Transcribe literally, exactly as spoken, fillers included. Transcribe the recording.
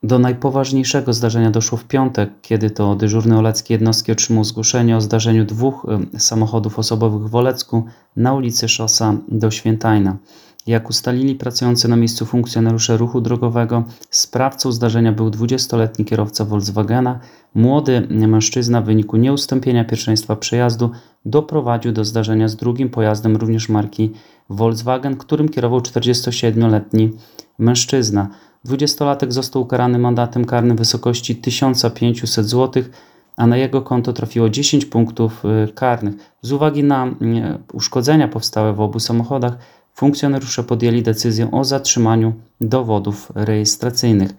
Do najpoważniejszego zdarzenia doszło w piątek, kiedy to dyżurny Oleckiej jednostki otrzymał zgłoszenie o zdarzeniu dwóch y, samochodów osobowych w Olecku na ulicy Szosa do Świętajna. Jak ustalili pracujący na miejscu funkcjonariusze ruchu drogowego, sprawcą zdarzenia był dwudziestoletni kierowca Volkswagena. Młody mężczyzna w wyniku nieustąpienia pierwszeństwa przejazdu doprowadził do zdarzenia z drugim pojazdem również marki Volkswagen, którym kierował czterdziestosiedmioletni mężczyzna. Dwudziestolatek został ukarany mandatem karnym w wysokości tysiąc pięćset złotych, a na jego konto trafiło dziesięć punktów karnych. Z uwagi na uszkodzenia powstałe w obu samochodach, funkcjonariusze podjęli decyzję o zatrzymaniu dowodów rejestracyjnych.